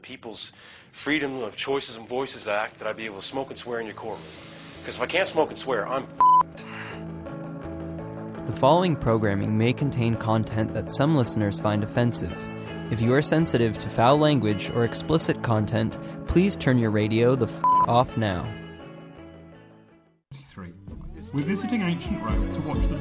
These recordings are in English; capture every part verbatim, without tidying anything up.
People's Freedom of Choices and Voices Act that I'd be able to smoke and swear in your courtroom. Because if I can't smoke and swear, I'm f***ed. The following programming may contain content that some listeners find offensive. If you are sensitive to foul language or explicit content, please turn your radio the f*** off now. We're visiting ancient Rome to watch the...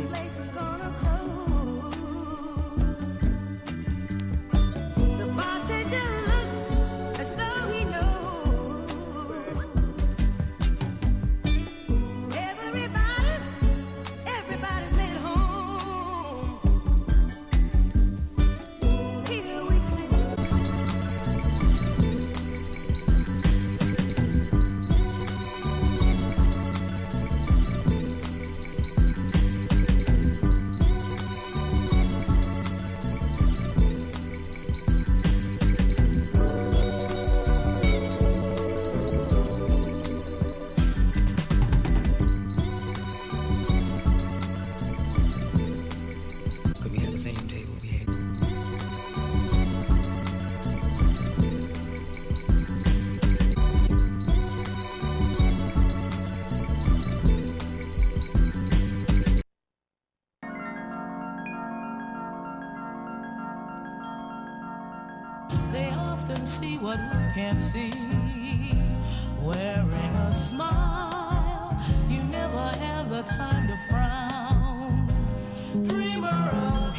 See what we can't see, wearing a smile, you never have the time to frown, dreamer of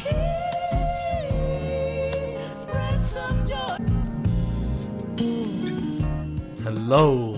peace, spread some joy. Hello,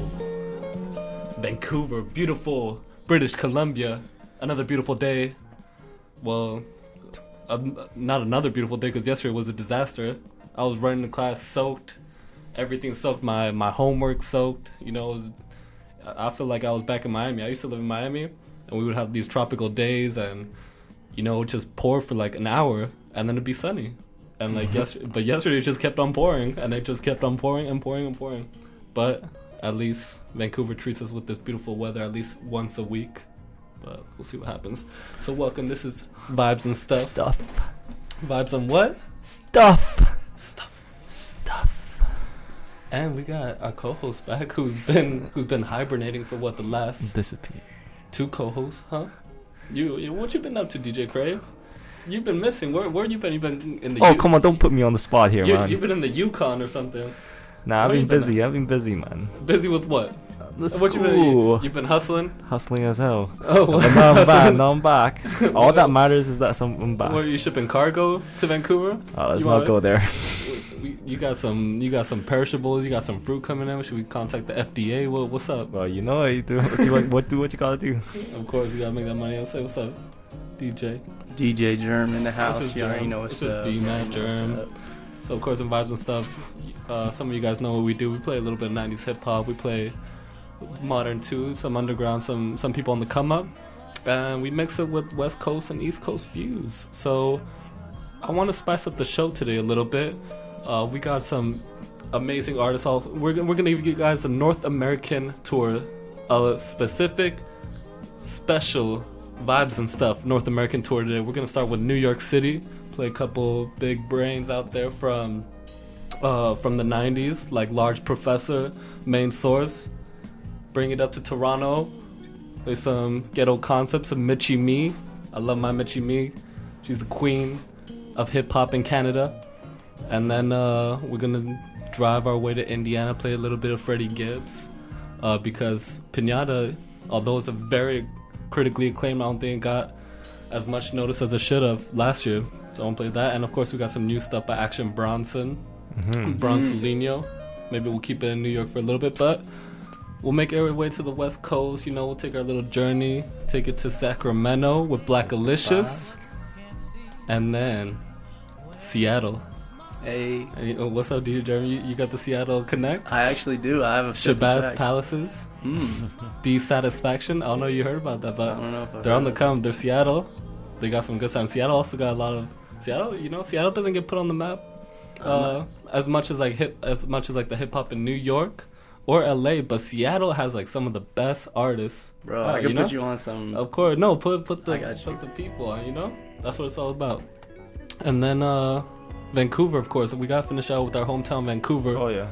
Vancouver, beautiful British Columbia, another beautiful day. Well, um, not another beautiful day because yesterday was a disaster. I was running to class soaked, everything soaked, my, my homework soaked, you know, it was, I feel like I was back in Miami. I used to live in Miami, and we would have these tropical days, and, you know, just pour for like an hour, and then it'd be sunny. And like, yesterday, but yesterday it just kept on pouring, and it just kept on pouring and pouring and pouring. But at least Vancouver treats us with this beautiful weather at least once a week, but we'll see what happens. So welcome, this is Vibes and Stuff. Stuff. Vibes on what? Stuff. Stuff, stuff, and we got our co-host back, who's been who's been hibernating for what the last disappear. Two co-hosts, huh? You, you, what you been up to, D J Crave? You've been missing. Where, where you been? You been in the? Oh, U- come on! Don't put me on the spot here, you, man. You've been in the Yukon or something. Nah, I've Where been busy. been I've been busy, man. Busy with what? The What you been? You, you've been hustling. Hustling as hell. Oh, but now I'm back. Now I'm back. All that matters is that some, I'm back. Were you shipping cargo to Vancouver? Oh, let's you not want, go there. we, you got some. You got some perishables. You got some fruit coming in. Should we contact the F D A? What, what's up? Well, you know what you do. What, you, what do what you gotta do. Of course, you gotta make that money. I'll say what's up, D J. D J Germ in the house. You already know what's what's up. up. B-Man Germ. So of course, in Vibes and Stuff, uh, some of you guys know what we do. We play a little bit of nineties hip hop. We play modern too, some underground, some some people on the come up, and we mix it with West Coast and East Coast views. So I want to spice up the show today a little bit. Uh, we got some amazing artists. All we're we're gonna give you guys a North American tour, a specific, special Vibes and Stuff North American tour today. We're gonna start with New York City. Play a couple big brains out there from uh, from the nineties, like Large Professor, Main Source. Bring it up to Toronto. There's some ghetto concepts of Mitchie Me. I love my Mitchie Me. She's the queen of hip hop in Canada. And then uh, we're gonna drive our way to Indiana, play a little bit of Freddie Gibbs, uh, because Pinata, although it's a very critically acclaimed, I don't think it got as much notice as it should have last year. So I won't play that. And of course we got some new stuff by Action Bronson, mm-hmm. Bronsolino. Maybe we'll keep it in New York for a little bit, but we'll make our way to the West Coast. You know, we'll take our little journey, take it to Sacramento with Black Alicious, and then Seattle. Hey. Hey, oh, what's up, D J Jeremy? You, you got the Seattle Connect? I actually do. I have a Shabazz Palaces. Mm. Dissatisfaction. I don't know if you heard about that, but I don't know if I've they're on the heard come. They're Seattle. They got some good sound. Seattle also got a lot of Seattle. You know, Seattle doesn't get put on the map uh, as much as like hip as much as like the hip hop in New York or L A, but Seattle has like some of the best artists. Bro, uh, I could you put know? you on some. Of course, no, put put the I got you. put the people on. You know, that's what it's all about. And then uh, Vancouver, of course. We gotta finish out with our hometown, Vancouver. Oh yeah.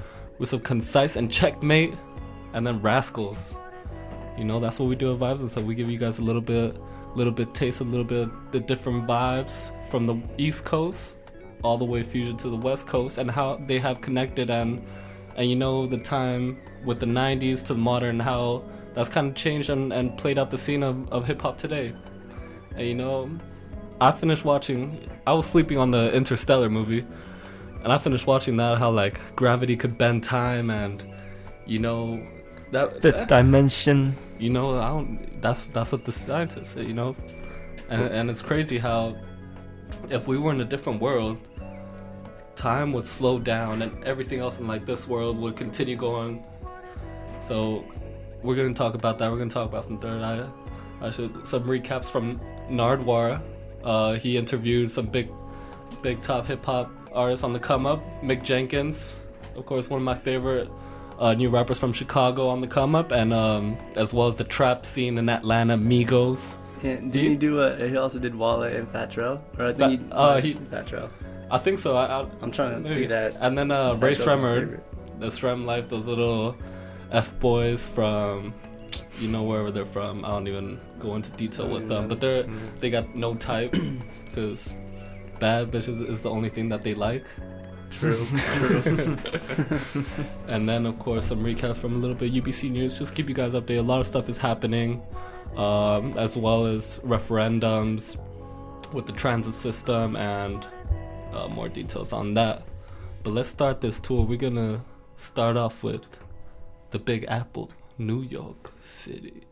with some Concise and Checkmate, and then Rascals. You know, that's what we do at Vibes, and so we give you guys a little bit, little bit taste, a little bit the different vibes from the East Coast all the way fusion to the West Coast, and how they have connected, and and you know the time with the nineties to the modern, how that's kind of changed and, and played out the scene of, of hip hop today. And you know, I finished watching. I was sleeping on the Interstellar movie, and I finished watching that. How like gravity could bend time, and you know that Fifth that, dimension. You know, I don't. That's that's what the scientists say. You know, and and it's crazy how if we were in a different world, time would slow down, and everything else in like this world would continue going. So we're gonna talk about that. We're gonna talk about some third eye. I should some recaps from Nardwuar. Uh, he interviewed some big, big top hip hop artists on the come up. Mick Jenkins, of course, one of my favorite uh, new rappers from Chicago on the come up, and um, as well as the trap scene in Atlanta, Migos. Yeah, didn't he do a? He also did Wale and Fat Joe, or I think Fat- he, uh, uh, he- Fat Joe. I think so. I, I, I'm trying to see that. And then uh, Fat Ray Joe's my Shremmer, favorite. the Shrem Life, those little F boys from, you know, wherever they're from. I don't even go into detail with them, but they're they got no type because bad bitches is the only thing that they like. True. True. And then of course some recaps from a little bit U B C news. Just keep you guys updated. A lot of stuff is happening, um, as well as referendums with the transit system and uh, more details on that. But let's start this tour. We're gonna start off with the Big Apple, New York City.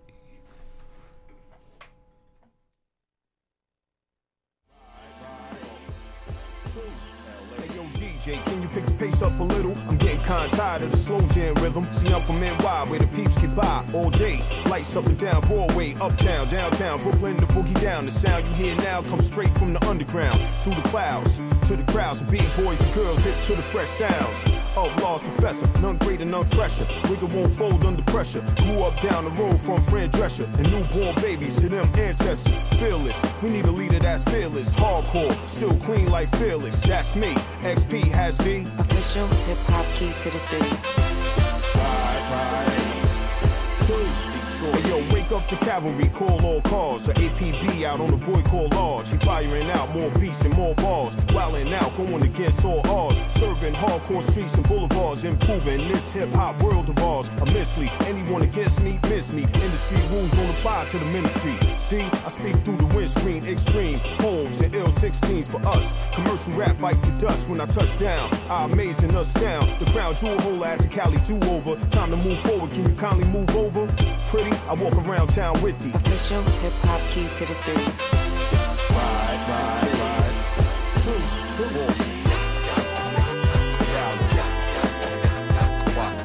Can you pick the pace up a little? I'm getting kinda tired of the slow jam rhythm. See, I'm from N Y, where the peeps get by all day. Lights up and down, Broadway, uptown, downtown, Brooklyn, the boogie down. The sound you hear now comes straight from the underground, through the clouds, to the crowds of beat boys and girls hip to the fresh sounds of Law's Professor. None greater, none fresher. Wigger won't fold under pressure. Grew up down the road from Fred Drescher and newborn babies to them ancestors. Fearless, we need a leader that's fearless. Hardcore, still clean like fearless. That's me. X P has the official hip hop key to the city. Ride, ride. True. Hey yo, wake up the cavalry, call all cars. A A P B out on the boy called Large. He firing out more beats and more bars. Wilding out, going against all odds. Serving hardcore streets and boulevards. Improving this hip hop world of ours. Immensely, anyone against me, miss me. Industry rules don't apply to the ministry. See, I speak through the windscreen. Extreme homes and L sixteens for us. Commercial rap bite to dust when I touch down. I amazing us down. The crown jewel hole after Cali do over. Time to move forward, can you kindly move over? Pretty, I walk around town with the official hip hop key to the city. Ride, ride, ride. True, true. Boston. Dallas. Watts.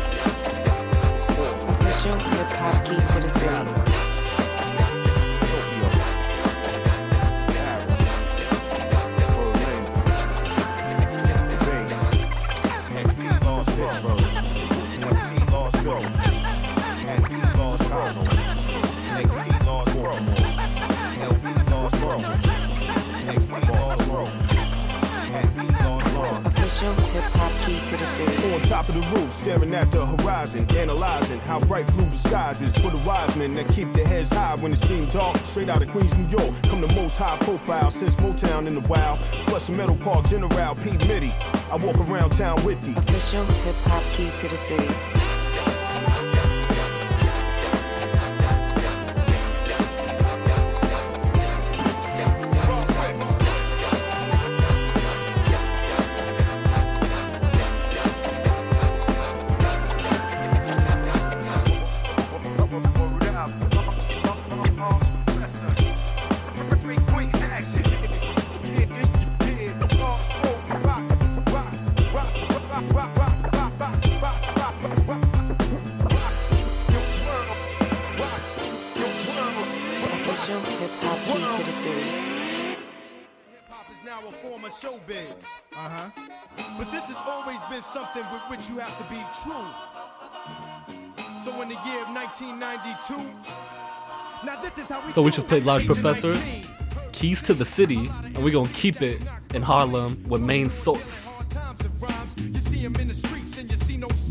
Official hip hop key to the city. Tokyo. Paris. Berlin. Spain. X P Lost Pittsburgh. X P Lost Philly. X P Lost Harlem. X P Lost Baltimore. L P Lost Brooklyn. X P Lost Rome. X P Lost London. Official hip hop key to the city. On top of the roof, staring at the horizon, analyzing how bright blue the skies is for the wise men that keep their heads high when it seems dark. Straight out of Queens, New York, come the most high profile since Motown in the wild. Flushing Meadow Park, General P. Mitty. I walk around town with the official hip hop key to the city. Uh-huh. But this has always been something with which you have to be true. So in the year of nineteen ninety-two, now this is how we So we just played Large Professor, Keys to the City, and we're gonna keep it in Harlem with Main Source. You see him in the streets and you see no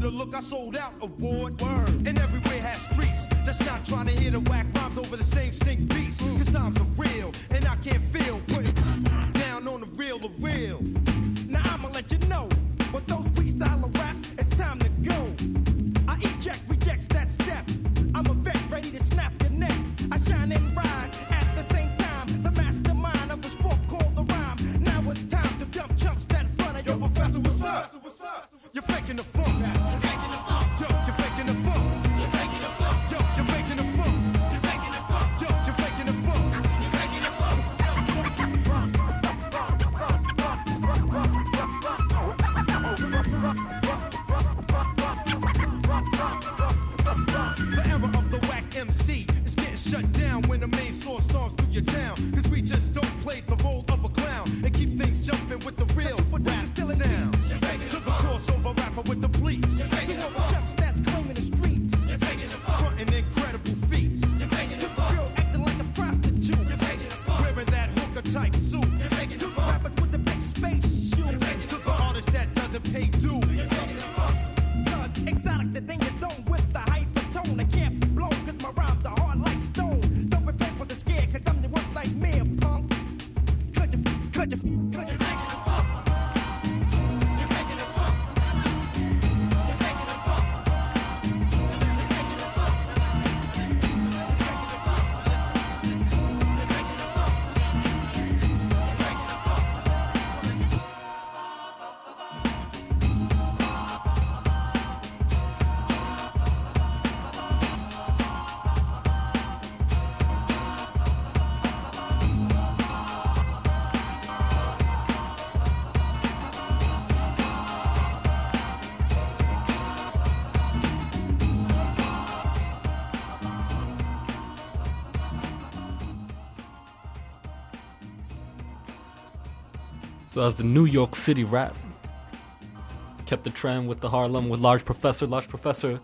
the look, I sold out award. Word. And everywhere has streets. That's not trying to hear the whack rhymes over the same stink beats. Cause times are real, and I can't feel. Put it down on the real of real. Now I'ma let you know, with those freestyle raps, it's time to go. I eject, rejects that step. I'm a vet ready to snap your neck. I shine and rise at the same time. The mastermind of a sport called the rhyme. Now it's time to dump chumps that in front of your professor. What's up? You're faking the funk. You're faking the funk. Yo, you're faking the funk. You're faking the funk. Yo, you're faking the funk. You're faking the funk. Yo, you're faking the funk. You're faking the funk. The era of the whack M C is getting shut down when the main source storms through your town. Cause we just don't play the role of a clown and keep things jumping with the real rap sound. Took a crossover rapper with the bleach. To all the chumps that's claiming the streets. Frontin' incredible feats. To the girl acting like a prostitute. Wearing that hooker type suit. To the rappers with the big space shoe. To the artist that doesn't pay due. Cause exotic the thing it's on with the hypertone. I can't be blown cause my rhymes are hard like stone. Don't prepare for the scare cause I'm the one like me, punk. Could you, could you, could you, could you So as the New York City rap kept the trend with the Harlem, with Large Professor. Large Professor,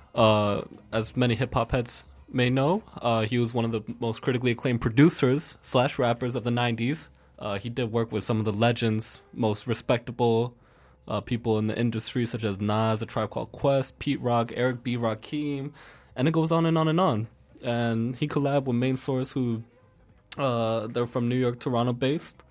uh, as many hip-hop heads may know, uh, he was one of the most critically acclaimed producers slash rappers of the nineties. Uh, he did work with some of the legends, most respectable uh, people in the industry, such as Nas, A Tribe Called Quest, Pete Rock, Eric B. Rakim, and it goes on and on and on. And he collabed with Main Source, who uh, they're from New York, Toronto-based,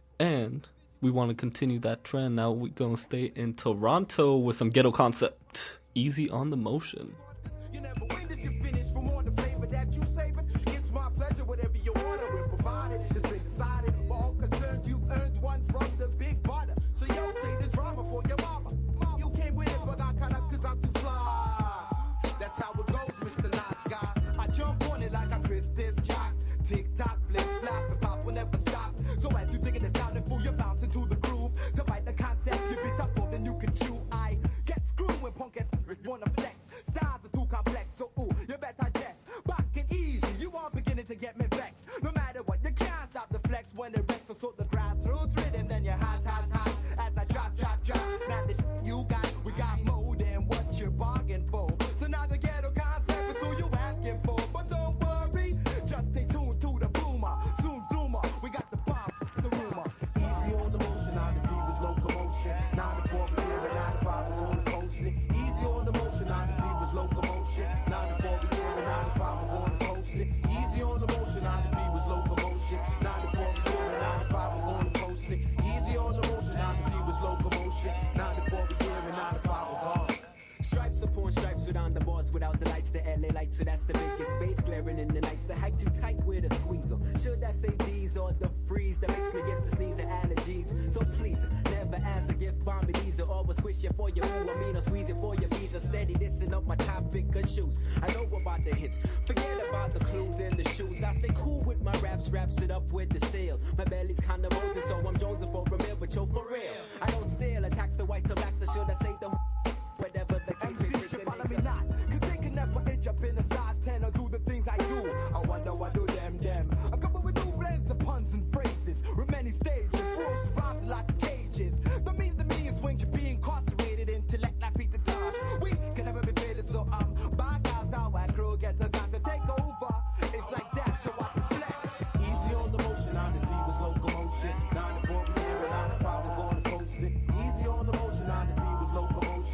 and we want to continue that trend. Now we're going to stay in Toronto with some ghetto concept. Easy on the motion. You never win this, you finish from all the flavor that you saving. It's my pleasure, whatever you order, we're provided. It's been decided, for all concerned, you've earned one from the big butter. So yo, say the drama for your mama. Mom, you came with it, but I cut up cause I'm too fly. That's how it goes, Mister Nice Guy. I jump on it like I Chris this jock. Tick tock, flip flap, and pop will never stop. So as you digging the sound and fool, you're bouncing to the groove. To bite the concept, you bit up more than you can chew. I get screwed when punk ass wanna flex. Styles are too complex, so ooh, you better digest. Back and easy, you are beginning to get me vexed. No matter what, you can't stop the flex when it wrecks. So sort the grassroots rhythm, then you're hot, hot, hot. As I drop, drop, drop. Now this you got, we got more than what you're bargaining for. So now the ghetto concept is who you asking for. But don't worry, just stay tuned to the boomer. Zoom, zoomer, we got the bomb, the rumor. Easy on the motion, now the beat was locomotion. Now the four clear and now the five are on the coast. Easy on the motion, now the beat was locomotion. Now the four clear and now the five are on the coast. Easy on the motion, now the beat was locomotion. Now the four clear and now the five are on the coast. Easy on the motion, now the beat was locomotion. Now the four clear and now the five are on. Stripes upon stripes without the bars, without the lights, the L A lights, so that's the biggest space glaring in the nights. The hike too tight with a squeezer. Should I say these or the freeze that makes me guess the sneeze and allergies? So please, never answer, give bomb me these or always wish you for your ooh, I mean, I'm squeezing for your visa. Steady dissing up my topic of shoes. I know about the hits, forget about the clues in the shoes. I stay cool with my raps, wraps it up with the sail. My belly's kinda molded, so I'm jonesing for a meal, but yo, for real. I don't steal, attacks the whites or blacks, or should I say the whatever the case may be. Follow me not, cause they can never itch up in a size ten or do the things I do. I wonder what do them, them. I come up with new blends of puns and phrases. With many stages, fools rhymes like cages. The means the me is when you're being incarcerated. Intellect like Peter Tosh. We can never be faded, so I'm back out our crew. Get a guys to take over. It's like that, so I can flex. Easy on the motion, now the beat was locomotion. Now the four was here and now the five was going to post it. Easy on the motion, now the beat was locomotion.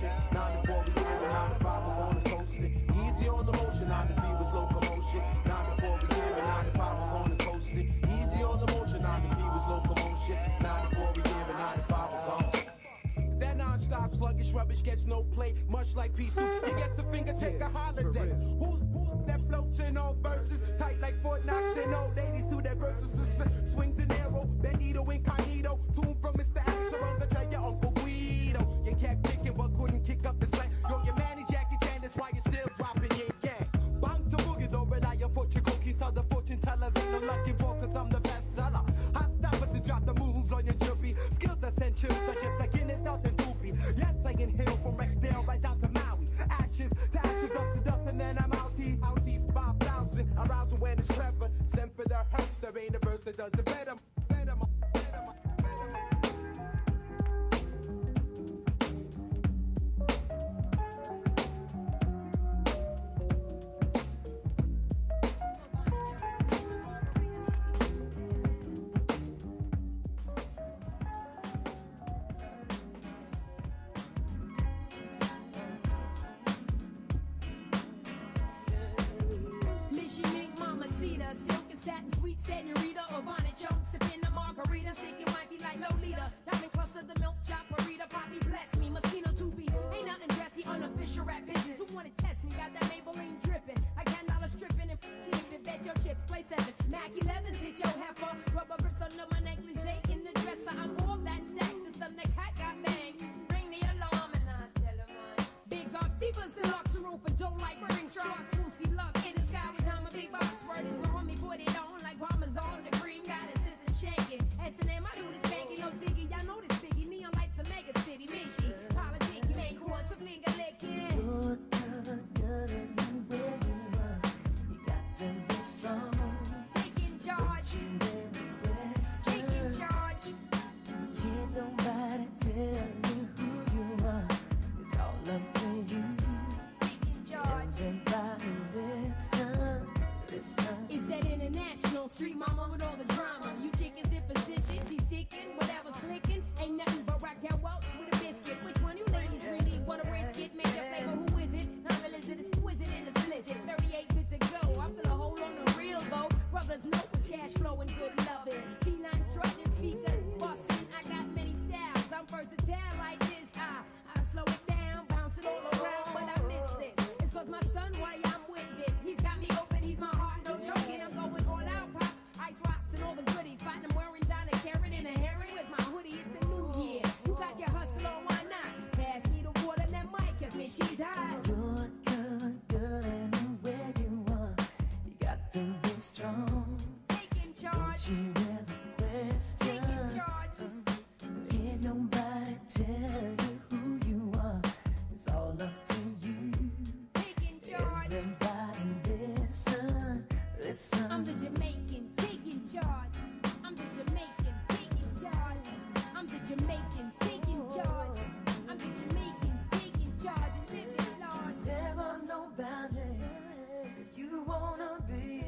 shit. ninety-four we here and ninety-five we're gone. That non-stop sluggish rubbish gets no play, much like pea soup. He gets the finger, take a holiday. Who's who's that floats in all verses? Tight like Fort Knox and old ladies to their verses. Swing De Niro, Benito Incognito. Tune from Mister Alex Aronda to your Uncle Guido. You kept kicking but couldn't kick up the slack. Yo, your manny Jackie Chan, that's why you're still dropping your gang. Bang to boogie though, but I am fortune cookies. Tell the fortune tellers ain't no lucky ball, cause I'm the best seller. I stop it to drop the moves on your jerky. Skills essential, such as the Guinness, nothing doopy. Yes, I inhale from Rexdale right down to Maui. Ashes to ashes, dust to dust, and then I'm outie. Outie five thousand, arousing when it's clever. Send for the hearse, there ain't a verse that does it better. Better, better, better. She make mamacita, silk and satin, sweet senorita, or bonnet chunks, sipping a margarita, shaking wifey like Lolita, diamond cluster, the milk choparita, Poppy bless me, Moschino two B, ain't nothing dressy, unofficial rap business. Who wanna test me? Got that Maybelline dripping, I got dollar stripping and flipping, bet your chips, play seven, Mac elevens, hit your heifer, rubber grips under my negligee, in the dresser, I'm all that stacked, the son the cat got banged. Ring the alarm and I tell her mine. Big up divas, deluxe room for Joe like ring shots, Lucy Luck in the sky with time a big box. Word is on me, put it on like Parmesan. The cream got a sister shanking. S and M, I do this spanking, no diggy. Y'all know this biggie. Neon lights a mega city, Michi. Politic, make horse, a flinger licking. You're good, good anywhere you are. You got to be strong. Taking charge. Taking charge. Can't nobody tell you who you are. It's all up to you. Taking charge. Everybody listen, listen. It's that international street mama with all the drama. You chickens in position, she's sticking, whatever's clicking. Ain't nothing but Raquel Welch with a biscuit. Which one you ladies really wanna risk it? Make that flavor, who is it? Not is it exquisite and explicit. thirty-eight good to go. I feel a hold on the real though. Brothers know it's cash flow and good loving. B nine strutting speakers, busting. I got many styles. I'm versatile like this. I, I slow it down, bounce it all around, but I miss this. It's cause my son, why I'm with this. He's got me open, he's my heart, no joking. I'm going all out, pops, ice rocks and all the goodies. Fighting, I'm wearing down a carrot and a herring. Where's my hoodie? It's a new year. You got your hustle on, why not? Pass me the water and that mic, cause me, she's hot. You're good, good anywhere you are. You got to be strong. Taking charge. Don't you ever question. Taking charge. Can't nobody tell you who you are. It's all up to you. Taking charge. Everybody listen, listen. I'm the Jamaican, taking charge. I'm the Jamaican, taking charge. I'm the Jamaican, taking charge. I'm the Jamaican, taking charge and living large. There are no boundaries if you wanna be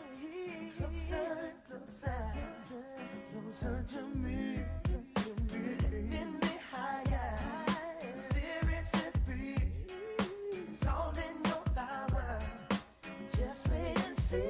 closer and closer, closer to me. Lifting me higher, spirits set free. It's all in your power. Just wait and see.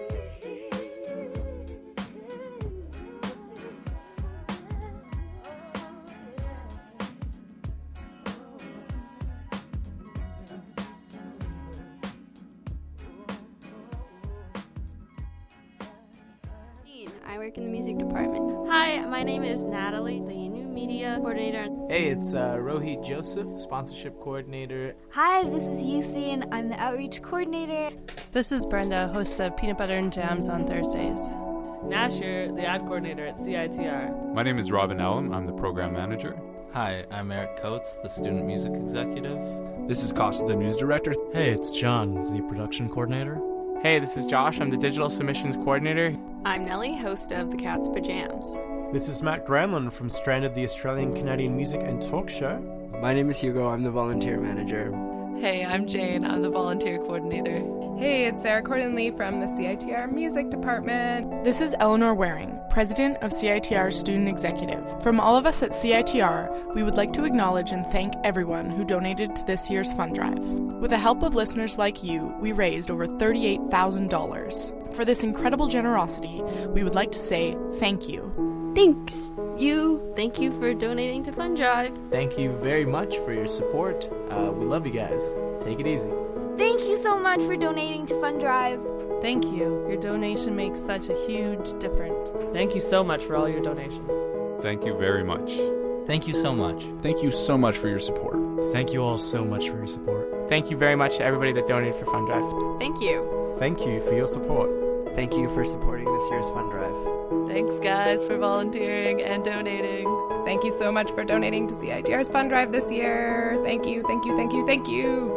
I work in the music department. Hi, my name is Natalie, the new media coordinator. Hey, it's uh, Rohit Joseph, sponsorship coordinator. Hi, this is Yusi, and I'm the outreach coordinator. This is Brenda, host of Peanut Butter and Jams on Thursdays. Nasher, the ad coordinator at C I T R. My name is Robin Allen. I'm the program manager. Hi, I'm Eric Coates, the student music executive. This is Costa, the news director. Hey, it's John, the production coordinator. Hey, this is Josh. I'm the digital submissions coordinator. I'm Nellie, host of the Cat's Pajams. This is Matt Granlund from Stranded, the Australian Canadian Music and Talk Show. My name is Hugo. I'm the volunteer manager. Hey, I'm Jane. I'm the volunteer coordinator. Hey, it's Sarah Cordon-Lee from the C I T R Music Department. This is Eleanor Waring, President of C I T R Student Executive. From all of us at C I T R, we would like to acknowledge and thank everyone who donated to this year's fund drive. With the help of listeners like you, we raised over thirty-eight thousand dollars. For this incredible generosity, we would like to say thank you. Thanks, you. Thank you for donating to Fund Drive. Thank you very much for your support. Uh, we love you guys. Take it easy. Thank you so much for donating to Fund Drive. Thank you. Your donation makes such a huge difference. Thank you so much for all your donations. Thank you very much. Thank you so much. Thank you so much for your support. Thank you all so much for your support. Thank you very much to everybody that donated for Fund Drive. Thank you. Thank you for your support. Thank you for supporting this year's Fund Drive. Thanks, guys, for volunteering and donating. Thank you so much for donating to C I T R's Fund Drive this year. Thank you, thank you, thank you, thank you.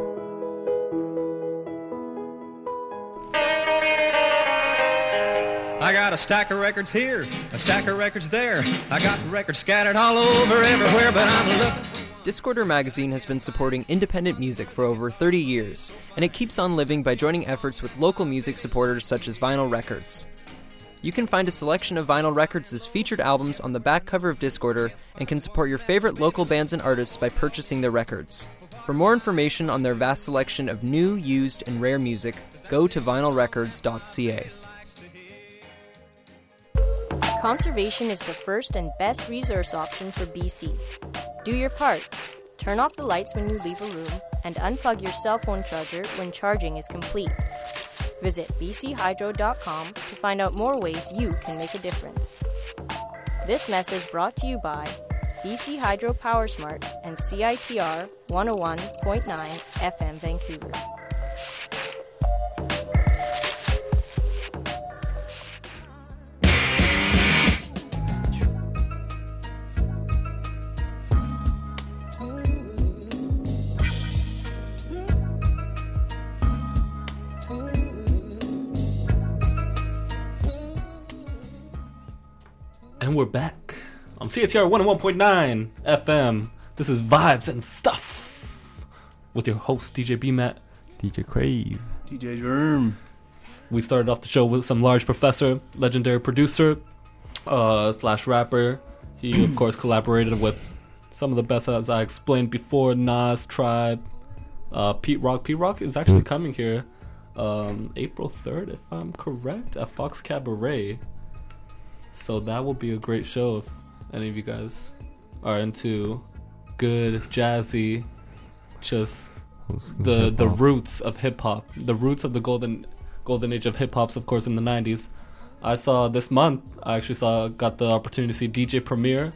I got a stack of records here, a stack of records there. I got records scattered all over everywhere, but I'm looking. Discorder magazine has been supporting independent music for over thirty years, and it keeps on living by joining efforts with local music supporters such as Vinyl Records. You can find a selection of Vinyl Records' featured albums on the back cover of Discorder and can support your favorite local bands and artists by purchasing their records. For more information on their vast selection of new, used, and rare music, go to vinyl records dot c a. Conservation is the first and best resource option for B C. Do your part. Turn off the lights when you leave a room and unplug your cell phone charger when charging is complete. Visit b c hydro dot com to find out more ways you can make a difference. This message brought to you by B C Hydro PowerSmart and C I T R one oh one point nine F M Vancouver. And we're back on C I T R one oh one point nine F M. This is Vibes and Stuff with your host, D J B-Matt. D J Crave. D J Germ. We started off the show with some large professor, legendary producer, uh, slash rapper. He, of course, collaborated with some of the best, as I explained before, Nas, Tribe, uh, Pete Rock. Pete Rock is actually coming here um, April third, if I'm correct, at Fox Cabaret. So that will be a great show if any of you guys are into good, jazzy, just the the roots of hip-hop. The roots of the golden golden age of hip-hop's, of course, in the nineties. I saw this month, I actually saw, got the opportunity to see D J Premier.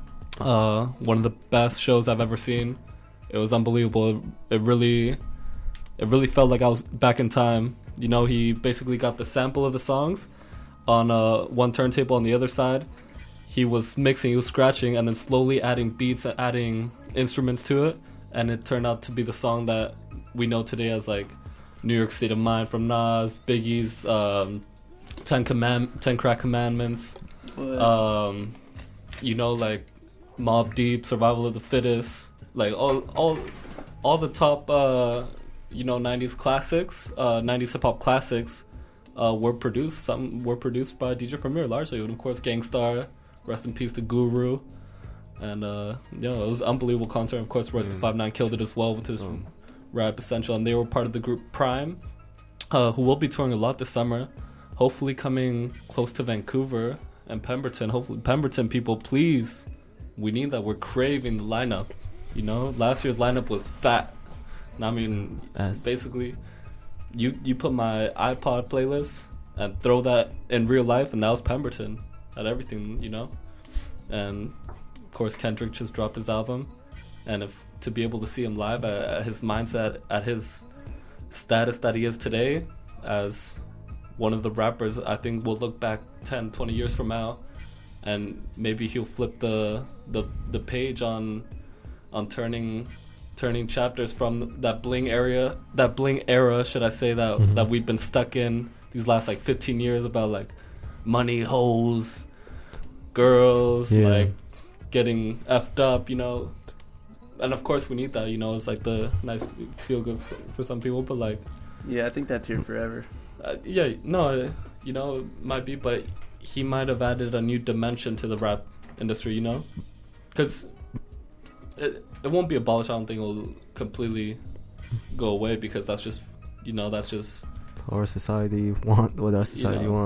Uh, one of the best shows I've ever seen. It was unbelievable. It, it really, it really felt like I was back in time. You know, he basically got the sample of the songs on uh, one turntable on the other side. He was mixing, he was scratching, and then slowly adding beats and adding instruments to it, and it turned out to be the song that we know today as like New York State of Mind from Nas, Biggie's um, Ten Command, Ten Crack Commandments, um, you know, like Mobb Deep, Survival of the Fittest, like all all all the top uh, you know nineties classics, uh, nineties hip hop classics. Uh, were produced. Some were produced by D J Premier largely, and of course Gangstar, rest in peace to Guru, and uh, you know, it was an unbelievable concert. Of course, Royce da five nine killed it as well with his oh. Rap Essential, and they were part of the group Prime, uh, who will be touring a lot this summer. Hopefully, coming close to Vancouver and Pemberton. Hopefully, Pemberton people, please, we need that. We're craving the lineup. You know, last year's lineup was fat, and I mean, yes. basically. You you put my iPod playlist and throw that in real life, and that was Pemberton. Had everything, you know. And of course, Kendrick just dropped his album, and if to be able to see him live at, at his mindset, at his status that he is today, as one of the rappers, I think we'll look back ten, twenty years from now, and maybe he'll flip the the the page on on turning. turning chapters from that bling area, that bling era, should I say, that mm-hmm. that we've been stuck in these last like fifteen years about like money, hoes, girls, yeah. like getting effed up, you know. And of course we need that, you know. It's like the nice feel good for some people, but like yeah, I think that's here forever. Uh, yeah, no, you know, it might be, but he might have added a new dimension to the rap industry, you know, because. It, it won't be abolished. I don't think it will completely go away because that's just, you know, that's just our society want what our society you know, wants.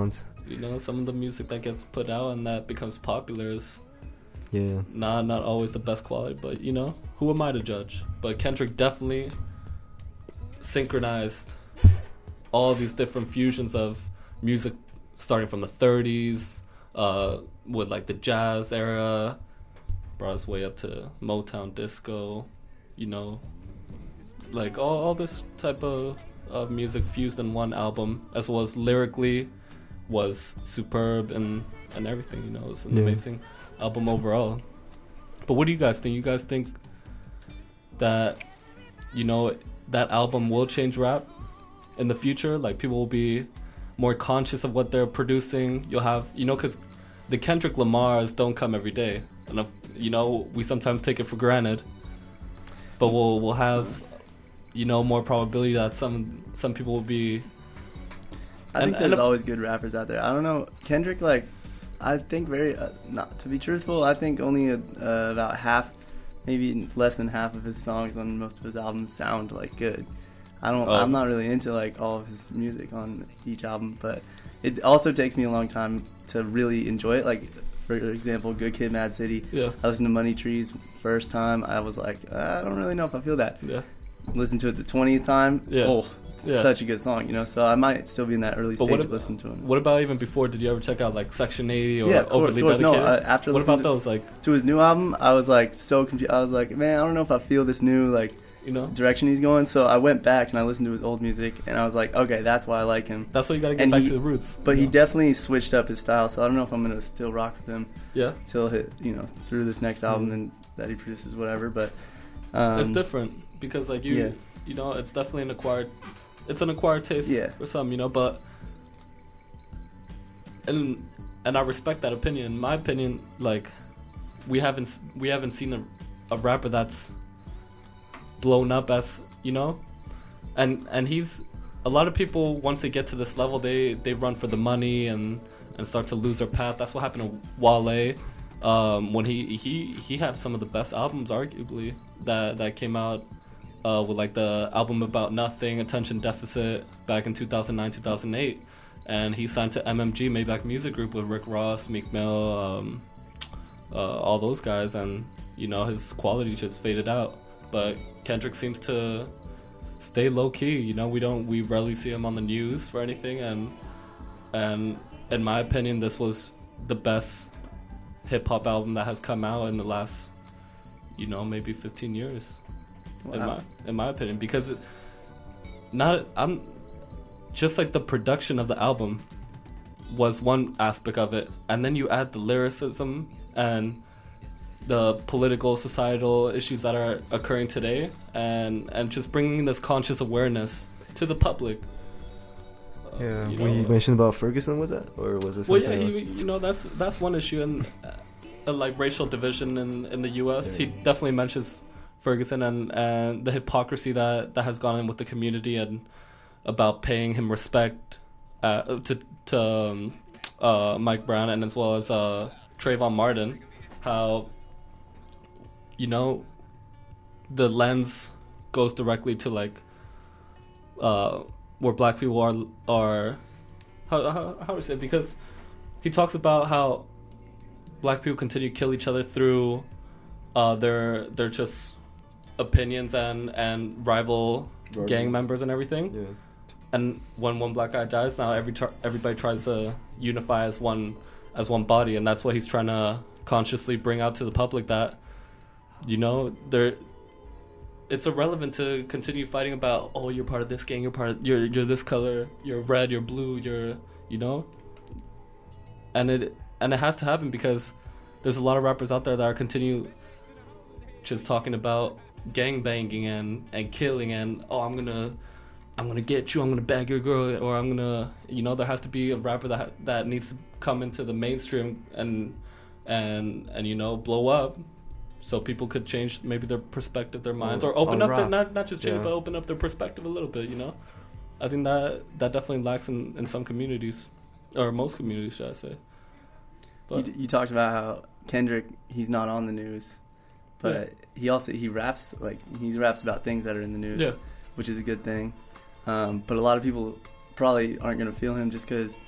You know, some of the music that gets put out and that becomes popular is yeah not not always the best quality. But you know, who am I to judge? But Kendrick definitely synchronized all these different fusions of music, starting from the thirties, uh, with like the jazz era, brought us way up to Motown disco, you know, like all, all this type of, of music fused in one album, as well as lyrically was superb and, and everything, you know, it was an yeah. amazing album overall. But what do you guys think? You guys think that, you know, that album will change rap in the future? Like, people will be more conscious of what they're producing. You'll have, you know, because the Kendrick Lamars don't come every day. And, if, you know, we sometimes take it for granted. But we'll we'll have, you know, more probability that some some people will be... I think and, there's and always good rappers out there. I don't know. Kendrick, like, I think very... Uh, not to be truthful, I think only a, uh, about half, maybe less than half of his songs on most of his albums sound, like, good. I don't. Oh. I'm not really into like all of his music on each album, but it also takes me a long time to really enjoy it. Like, for example, Good Kid, Mad City. Yeah. I listened to Money Trees first time. I was like, I don't really know if I feel that. Yeah. Listened to it the twentieth time. Yeah. Oh, yeah. Such a good song, you know. So I might still be in that early but stage what of listening to him. What about even before? Did you ever check out like Section eighty or yeah, of course, Overly of course. Dedicated? No, uh, after what listening about to, those? Like to his new album, I was like so confused. I was like, man, I don't know if I feel this new like. You know, direction he's going. So I went back and I listened to his old music, and I was like, okay, that's why I like him. That's why you gotta get and back he, to the roots. But he know? definitely switched up his style. So I don't know if I'm gonna still rock with him. Yeah. Till hit, you know, through this next album mm-hmm. and that he produces, whatever. But um, it's different because like you, yeah. you know, it's definitely an acquired, it's an acquired taste yeah. for some, you know. But and and I respect that opinion. In my opinion, like we haven't we haven't seen a, a rapper that's blown up as, you know, and and he's a lot of people, once they get to this level, they they run for the money and and start to lose their path. That's what happened to Wale um when he he he had some of the best albums arguably that that came out uh with like the album About Nothing, Attention Deficit, back in two thousand nine, two thousand eight, and he signed to M M G, Maybach Music Group, with Rick Ross, Meek Mill, um uh all those guys, and you know his quality just faded out. But Kendrick seems to stay low key. You know, we don't, we rarely see him on the news for anything. And and in my opinion, this was the best hip hop album that has come out in the last, you know, maybe fifteen years. Wow. In my in my opinion, because it, not I'm just like the production of the album was one aspect of it, and then you add the lyricism and the political, societal issues that are occurring today, and and just bringing this conscious awareness to the public. Yeah, uh, you know, when you mentioned about Ferguson, was that, or was it well, something? yeah, he, you know, that's that's one issue, and uh, like racial division in in the U S. Yeah. He definitely mentions Ferguson and and the hypocrisy that that has gone in with the community, and about paying him respect uh, to to um, uh, Mike Brown, and as well as uh, Trayvon Martin. How, you know, the lens goes directly to like uh, where black people are are how how how do I say it? Because he talks about how black people continue to kill each other through uh, their their just opinions and and rival Rival. gang members and everything. Yeah. And when one black guy dies, now every tr- everybody tries to unify as one as one body, and that's what he's trying to consciously bring out to the public, that, you know, there it's irrelevant to continue fighting about, oh, you're part of this gang, you're part of you're you're this color, you're red, you're blue, you're, you know, and it and it has to happen because there's a lot of rappers out there that are continue just talking about gang banging and and killing and, oh, I'm gonna I'm gonna get you, I'm gonna bag your girl, or I'm gonna, you know, there has to be a rapper that that needs to come into the mainstream and and and you know, blow up, so people could change maybe their perspective, their minds, or open up their, not not just change yeah. it, but open up their perspective a little bit, you know. I think that that definitely lacks in, in some communities, or most communities, should I say. But you, you talked about how Kendrick, he's not on the news, but yeah. he also he raps like he raps about things that are in the news, yeah. which is a good thing. Um, but a lot of people probably aren't going to feel him just because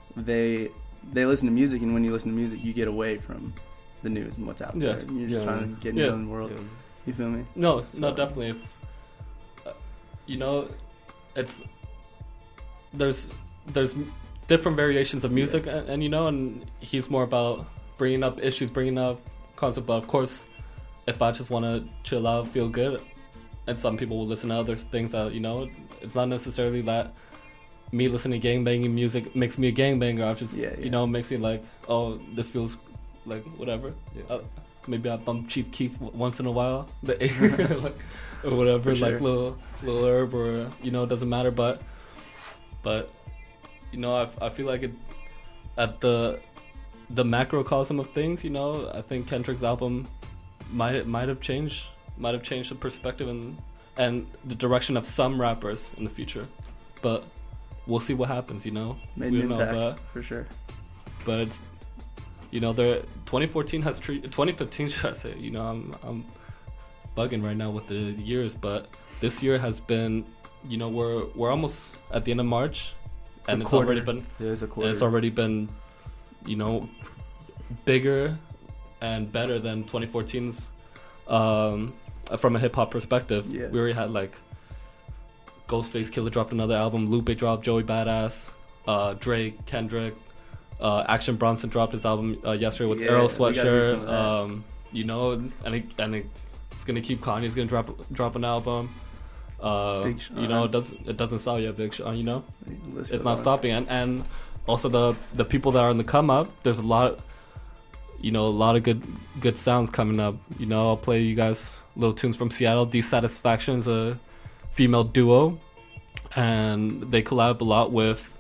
they they listen to music, and when you listen to music, you get away from the news and what's out Yeah. there. And you're just Yeah. trying to get into Yeah. your own world. Yeah. You feel me? No, So- no, definitely. If uh, you know, it's there's there's different variations of music, and, and you know, and he's more about bringing up issues, bringing up concept. But of course, if I just want to chill out, feel good, and some people will listen to other things that, you know, it's not necessarily that me listening to gangbanging music makes me a gangbanger. I just, Yeah, yeah. you know, makes me like, oh, this feels like whatever. Yeah. Uh, maybe I bump Chief Keef w- once in a while, the like, or whatever, For sure. like little little herb, or you know, it doesn't matter. But but you know, I, I feel like it at the the macrocosm of things. You know, I think Kendrick's album might might have changed might have changed the perspective and and the direction of some rappers in the future. But we'll see what happens. You know, Made we an don't know, impact, but for sure. but it's, you know, there twenty fourteen has tre- twenty fifteen should I say, you know, I'm I'm bugging right now with the years, but this year has been, you know, we're we're almost at the end of March, It's and a it's quarter. already been Yeah, it's a and quarter. it's already been, you know, bigger and better than twenty fourteen's um from a hip hop perspective. Yeah. We already had like Ghostface Killer dropped another album, Lupe dropped Joey Badass, uh, Drake, Kendrick, uh, Action Bronson dropped his album uh, yesterday with Yeah, Arrow we gotta hear some Sweatshirt. of that. Um, you know, and it, and it, it's gonna keep. Kanye's gonna drop drop an album. Uh, Big Sean. you know, it doesn't it doesn't stop yet, Big Sean. You know, The list it's goes not on. stopping, and and also the the people that are on the come up. There's a lot, you know, a lot of good good sounds coming up. You know, I'll play you guys little tunes from Seattle. Dissatisfaction is a female duo, and they collab a lot with.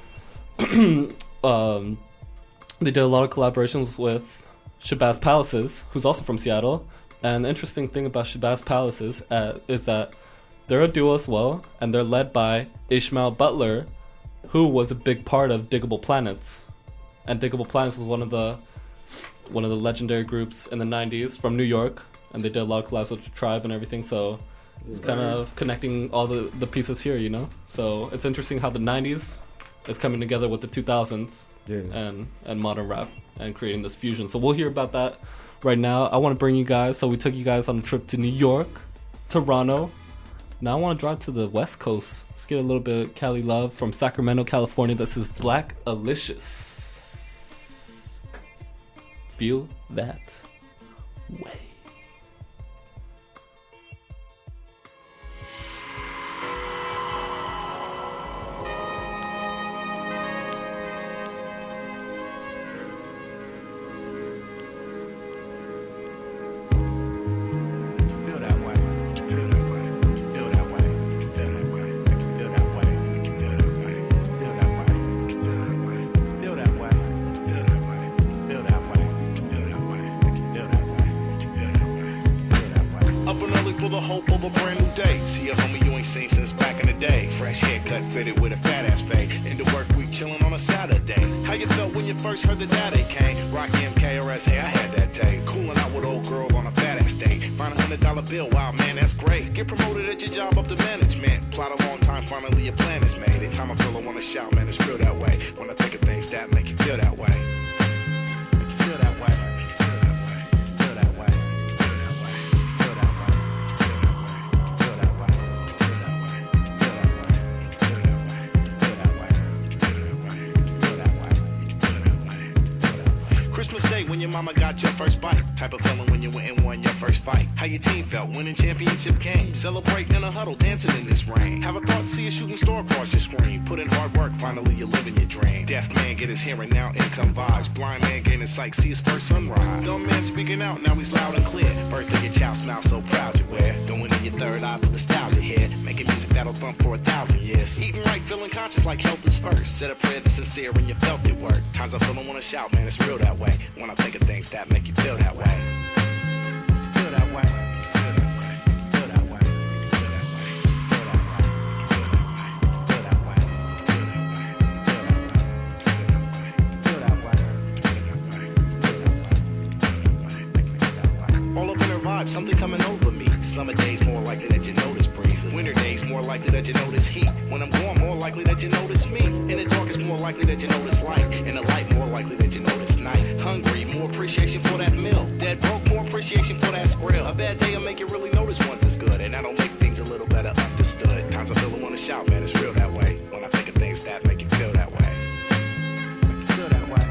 um, they did a lot of collaborations with Shabazz Palaces, who's also from Seattle. And the interesting thing about Shabazz Palaces uh, is that they're a duo as well, and they're led by Ishmael Butler, who was a big part of Diggable Planets. And Diggable Planets was one of the one of the legendary groups in the nineties from New York, and they did a lot of collabs with the Tribe and everything. So it's kind of connecting all the, the pieces here, you know. So it's interesting how the nineties is coming together with the two thousands Yeah. and and modern rap and creating this fusion. So we'll hear about that right now. I want to bring you guys. So we took you guys on a trip to New York, Toronto. Now I want to drive to the West Coast. Let's get a little bit of Cali love from Sacramento, California. This is Black Alicious. Feel that way. Up and early for the hope of a brand new day. See a homie you ain't seen since back in the day. Fresh haircut fitted with a fat ass fade. Into work week chillin' on a Saturday. How you felt when you first heard the daddy came? Rocky M K R S, hey, I had that day. Coolin' out with old girl on a fat ass day. Find a hundred dollar bill, wow man, that's great. Get promoted at your job up to management. Plot a long time, finally your plan is made. Every time I feel I wanna shout, man, it's real that way. When I think of things that make you feel that way. Make you feel that way. Feel that way. Feel that way. Feel that way. Feel that way. Feel that way. Feel that way. Feel that way. Feel that way. Feel that way. Feel that way. Feel that way. Christmas Day when your mama got your first bite. Type of feeling when you went and won your first fight. How your team felt winning championship game. Celebrate in a huddle, dancing in this rain. Have a thought, see a shooting star across your screen. Put in hard work, finally you're living your dream. Deaf man get his hearing, now income vibes. Blind man gaining sight, see his first sunrise. Dumb man speaking out, now he's loud and clear. Birthday your child smile so proud you wear. Going in your third eye, put nostalgia here. Making music that'll thump for a thousand years. Eating right, feeling conscious like health is first. Said a prayer that's sincere and you felt it work. Times I feel I wanna shout, man, it's real that way. When I think of things that make you feel that way. Feel that way. Feel that way. Feel that way. Feel that way. Feel that way. Feel that way. Feel that way. Feel that way. Feel that way. Feel that way. Feel that way. Feel that way. Make me feel that way. All up in her vibe, something coming over me. Summer days more likely that you notice breezes. Winter days more likely that you you notice heat. When I'm gone, more likely that you notice me. In the dark, it's more likely that you notice light. In the light, more likely that you notice night. Hungry, more appreciation for that meal. Dead broke, more appreciation for that skrill. A bad day will make you really notice once it's good, and that'll make things a little better understood. Times I feel I wanna shout, man, it's real that way. When I think of things that make you feel that way. Make you feel that way.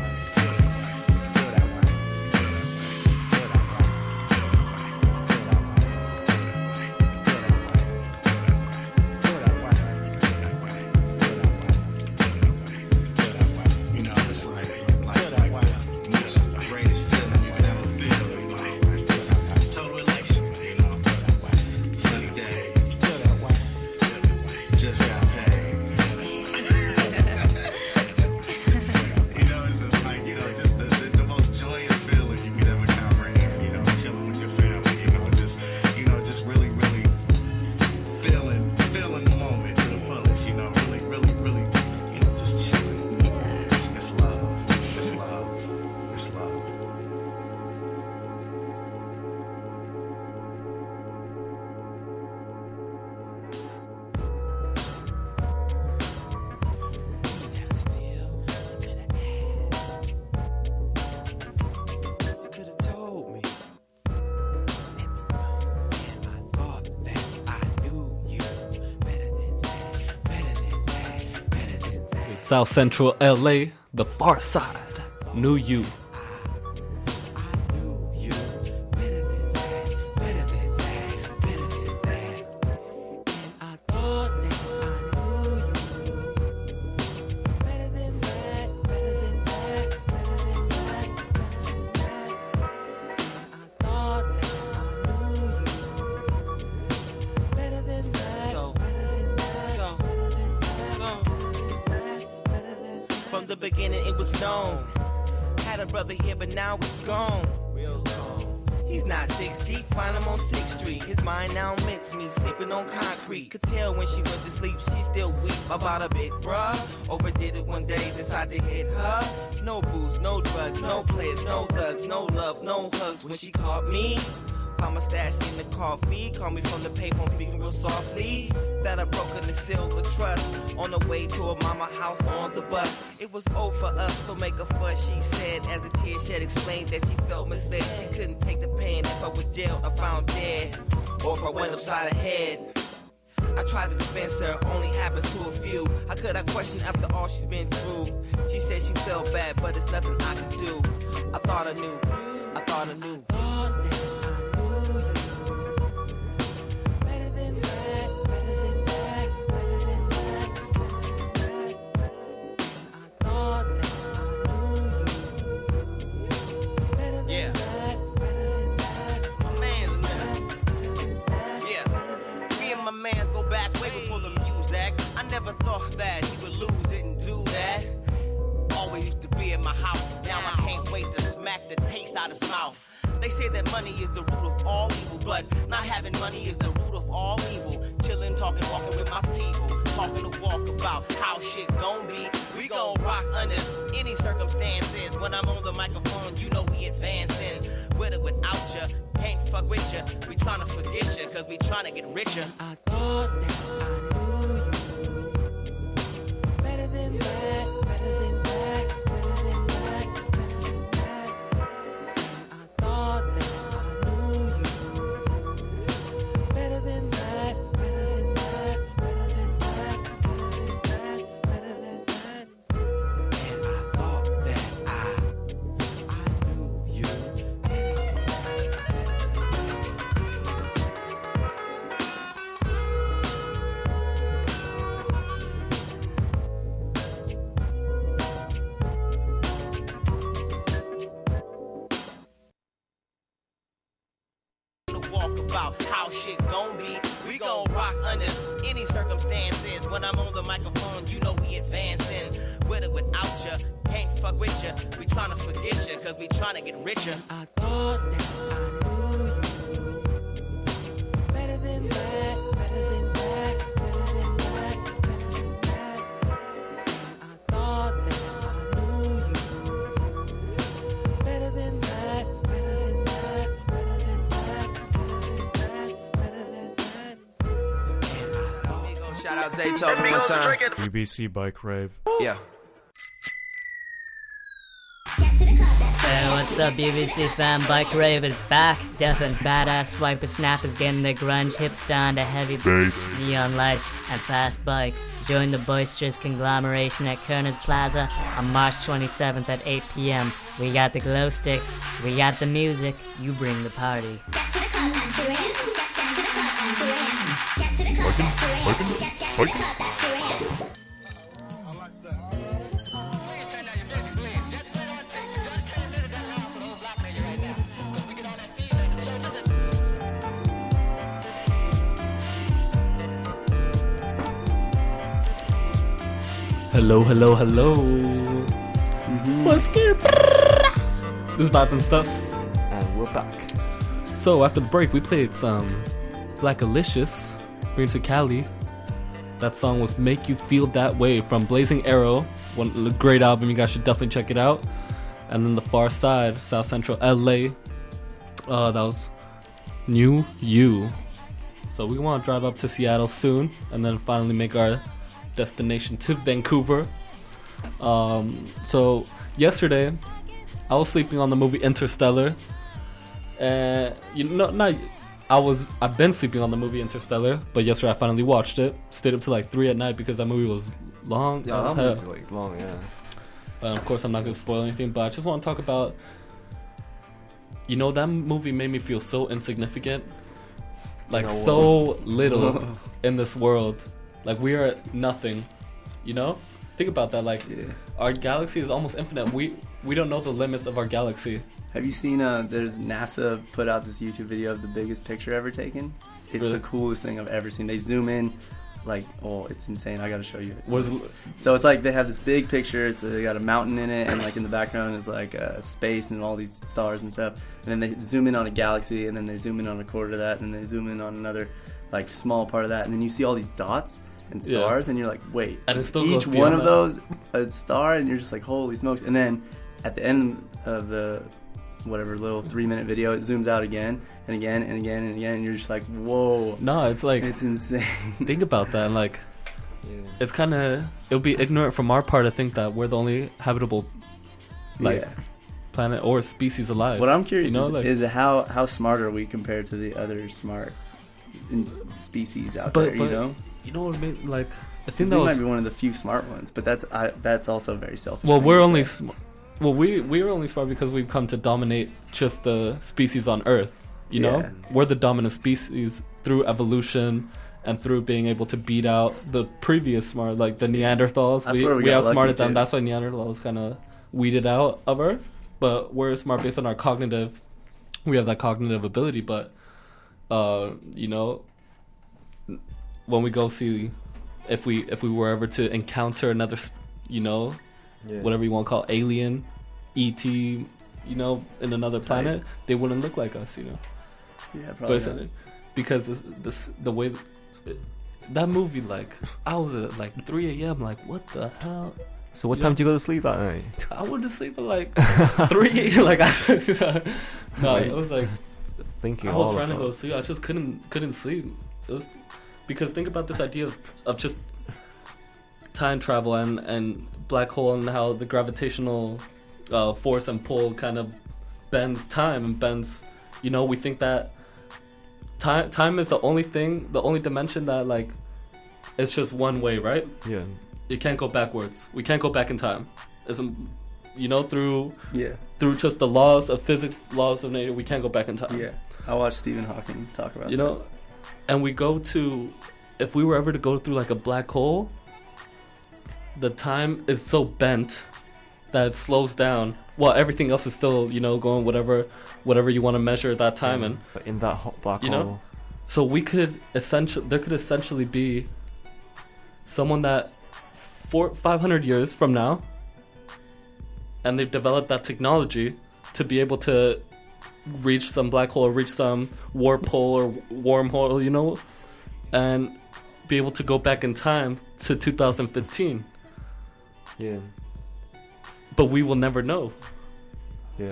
South Central L A, The Far Side, Knew You. the beginning it was known. Had a brother here, but now he's gone. Real gone. He's not six deep, find him on sixth street. His mind now mincemeat, sleeping on concrete. Could tell when she went to sleep, she still weak about a bit, bruh. Overdid it one day, decided to hit her. No booze, no drugs, no players, no thugs, no love, no hugs. When she caught me, found my stash in the coffee. Called me from the payphone, speaking real softly. That I broke in the silver trust. On the way to a mama house on the bus. It was over for us, don't make a fuss, she said. As a tear shed explained that she felt misled. She couldn't take the pain if I was jailed or found dead. Or if I went upside her head. I tried to defend her, only happens to a few. How could I question after all she's been through? She said she felt bad, but it's nothing I can do. I thought I knew, I thought I knew. Yeah. My man's yeah. Me and my mans go back way before the music. I never thought that he would lose it and do that. Always used to be at my house. Now I can't wait to smack the taste out his mouth. They say that money is the root of all evil, but not having money is the root of all evil. Chillin', talking, walking with my people. Talking to walk about how shit gon' be. We gon' rock under any circumstances. When I'm on the microphone, you know we advancing. With or without ya, can't fuck with ya. We tryna forget ya, cause we tryna get richer. I thought that I knew you better than that, better than that, better than that, better than that. I thought that I knew you better than that, better than that, better than that, better than that, better than that. And I thought that I, I knew you. Walk about how shit gon' be. We gon' rock under any circumstances. When I'm on the microphone, you know we advancing. With or without ya, can't fuck with ya. We tryna forget ya, cause we tryna get richer. I thought that I knew you better than that, better than that, better than that, better than that. I thought that I knew you better than that, better than that, better than that, better than that, better than that. And I thought, shout out Say talk one time. B B C Bike Rave. Yeah. Hey, what's up, B B C fam? Bike Rave is back. Deaf and badass Swiper Snap is getting the grunge hipster onto heavy bass, neon lights, and fast bikes. Join the boisterous conglomeration at Kerner's Plaza on March twenty-seventh at eight p.m. We got the glow sticks, we got the music, you bring the party. Hello, hello, hello. Mm-hmm. What's good? This is Vibes and Stuff. And we're back. So, after the break, we played some Blackalicious, Bring to Cali. That song was Make You Feel That Way from Blazing Arrow. One a great album, you guys should definitely check it out. And then The Far Side, South Central L A. Uh, that was New You. So, we want to drive up to Seattle soon, and then finally make our destination to Vancouver. Um, so yesterday, I was sleeping on the movie Interstellar, and you know, not I was I've been sleeping on the movie Interstellar, but yesterday I finally watched it. Stayed up till like three at night because that movie was long. Yeah, that was like long, yeah. But of course, I'm not gonna spoil anything. But I just want to talk about, you know, that movie made me feel so insignificant, like no so little in this world. Like, we are nothing, you know? Think about that. Like, yeah. Our galaxy is almost infinite. We we don't know the limits of our galaxy. Have you seen, uh, there's NASA put out this YouTube video of the biggest picture ever taken? It's really? The coolest thing I've ever seen. They zoom in, like, oh, it's insane. I gotta show you it. What is it? So it's like they have this big picture, so they got a mountain in it, and like in the background is like uh, space and all these stars and stuff. And then they zoom in on a galaxy, and then they zoom in on a quarter of that, and then they zoom in on another, like, small part of that. And then you see all these dots and stars, yeah. And you're like, wait, and still each one of that. Those a star, and you're just like, holy smokes. And then at the end of the whatever little three minute video, it zooms out again and again and again and again, and you're just like, whoa. No, it's like, it's insane. Think about that. Like, yeah. It's kind of, it would be ignorant from our part to think that we're the only habitable, like, yeah. planet or species alive. What I'm curious, you know, is, like, is how how smart are we compared to the other smart species out but, there, but, you know? You know what I mean? Like, I think that we was, might be one of the few smart ones, but that's I, that's also very selfish. Well, we're only sm- well we we're only smart because we've come to dominate just the species on Earth. You know, yeah. We're the dominant species through evolution and through being able to beat out the previous smart, like the Neanderthals. That's we where we, we got outsmarted them. Too. That's why Neanderthals kind of weeded out of Earth. But we're smart based on our cognitive. We have that cognitive ability, but uh, you know, when we go see. If we if we were ever to encounter another, you know, yeah. whatever you want to call it, alien, E T, you know, in another planet, Type. They wouldn't look like us, you know. Yeah, probably. But because this, this the way it, that movie, like, I was at like three a.m. like, what the hell? So what you time know? do you go to sleep that night? I went to sleep at like three. Like I said, no, it was like thinking. I was trying to go to sleep. I just couldn't couldn't sleep. It was. Because think about this idea of, of just time travel and, and black hole and how the gravitational uh, force and pull kind of bends time and bends, you know, we think that time time is the only thing, the only dimension that, like, it's just one way, right? Yeah. It can't go backwards. We can't go back in time. It's, you know, through yeah through just the laws of physics, laws of nature, we can't go back in time. Yeah. I watched Stephen Hawking talk about you that. You know? And we go to, if we were ever to go through like a black hole, the time is so bent that it slows down. Well, everything else is still, you know, going whatever, whatever you want to measure at that time. Yeah, and but in that ho- black you hole, know, so we could essentially, there could essentially be someone that four, five hundred years from now, and they've developed that technology to be able to reach some black hole or reach some warp hole or wormhole, you know, and be able to go back in time to two thousand fifteen. Yeah. But we will never know. Yeah.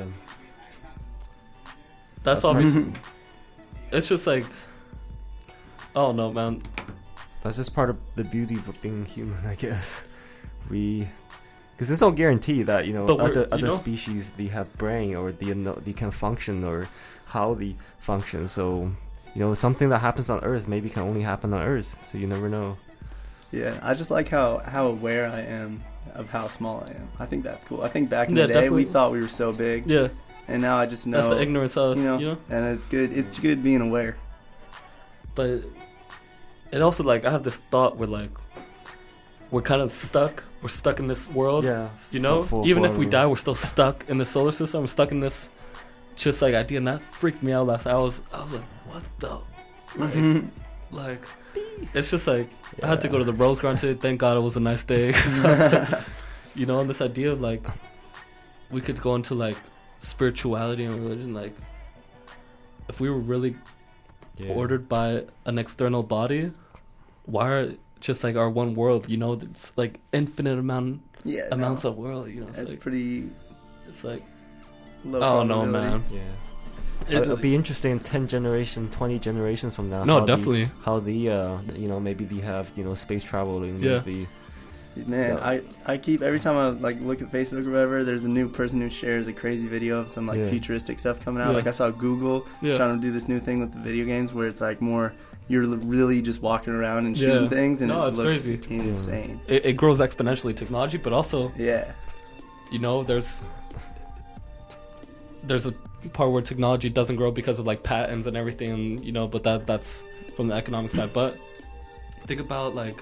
That's, That's obviously... It's just like... Oh, no, man. That's just part of the beauty of being human, I guess. We, because there's no guarantee that you know But we're- other you other know? species they have brain or they know they can function or how they function. So you know something that happens on Earth maybe can only happen on Earth. So you never know. Yeah, I just like how, how aware I am of how small I am. I think that's cool. I think back in Yeah, the day definitely. we thought we were so big. Yeah. And now I just know That's the ignorance of, you know, you know? and it's good. It's good being aware. But it also, like, I have this thought where, like, we're kind of stuck. We're stuck in this world. Yeah, You know? for- for- Even for if we everyone. die, we're still stuck in the solar system. We're stuck in this just, like, idea. And that freaked me out last night. I was, I was like, what the? Like, like it's just, like, I had to go to the Rose Garden today. Thank God it was a nice day. 'Cause I was like, you know, and this idea of, like, we could go into, like, spirituality and religion. Like, if we were really Yeah. ordered by an external body, why are just like our one world, you know, it's like infinite amount Yeah, amounts no. of world, you know. It's That's like, pretty it's like low oh no, probability. man. Yeah. It- It'll be interesting ten generations, twenty generations from now. No, how definitely. The, how the, uh, you know, maybe they have, you know, space travel and Yeah. the. Man, Yeah. I, I keep every time I like look at Facebook or whatever, there's a new person who shares a crazy video of some like Yeah. futuristic stuff coming out. Yeah. Like I saw Google Yeah. trying to do this new thing with the video games where it's like more you're l- really just walking around and shooting Yeah. things, and No, it it's looks crazy. insane. It, it grows exponentially, technology, but also, Yeah, you know, there's there's a part where technology doesn't grow because of like patents and everything, you know, but that that's from the economic side. But think about like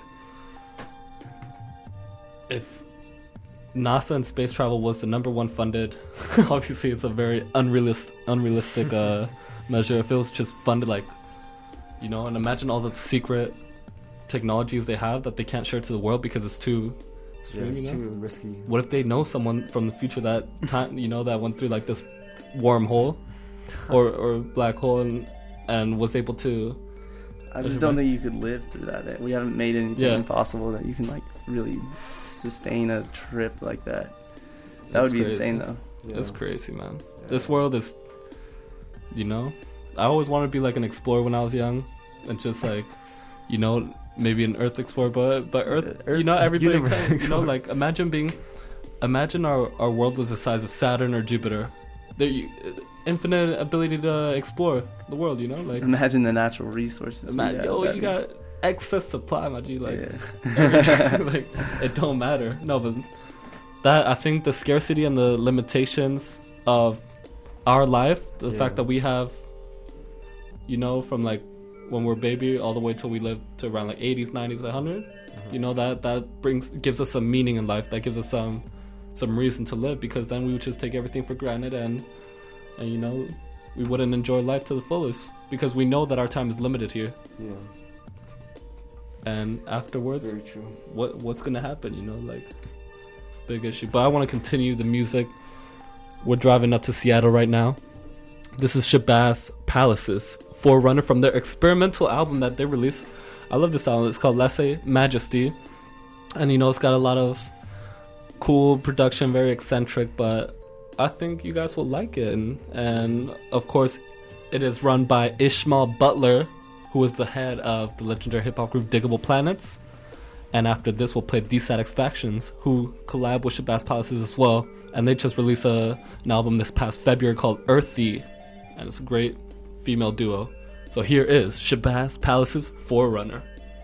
if NASA and space travel was the number one funded, obviously it's a very unrealistic unrealistic uh, measure. If it was just funded, like, you know, and imagine all the secret technologies they have that they can't share to the world because it's too Yeah, it's you know? too risky. What if they know someone from the future that time, you know, that went through like this wormhole or or black hole and and was able to? I just don't think you could live through that. We haven't made anything Yeah. possible that you can like really sustain a trip like that. That It's would be crazy. insane, though. It's crazy, man. This world is, you know, I always wanted to be like an explorer when I was young, and just like, you know, maybe an Earth explorer, but but Earth, Earth you know, everybody, universe can, you know, explorer. like imagine being, imagine our our world was the size of Saturn or Jupiter, there you, infinite ability to explore the world, you know, like Imagine the natural resources. we imagine, have. yo, That'd you be- got excess supply, my G, like, Yeah. like it don't matter. No, but that I think the scarcity and the limitations of our life, the Yeah. fact that we have, you know, from like when we're a baby all the way till we live to around like eighties, nineties, one hundred, you know, that that brings gives us some meaning in life. That gives us some some reason to live, because then we would just take everything for granted and and you know, we wouldn't enjoy life to the fullest because we know that our time is limited here. Yeah. And afterwards, Very true. what what's gonna happen? You know, like it's a big issue. But I want to continue the music. We're driving up to Seattle right now. This is Shabazz Palaces, Forerunner, from their experimental album that they released. I love this album. It's called Laissez Majesty, and you know, it's got a lot of cool production, very eccentric. But I think you guys will like it, and and of course, it is run by Ishmael Butler, who is the head of the legendary hip-hop group Diggable Planets. And after this, we'll play Dissatisfactions, who collab with Shabazz Palaces as well. And they just released a, an album this past February called Earthy. And it's a great female duo. So here is Shabazz Palaces' Forerunner.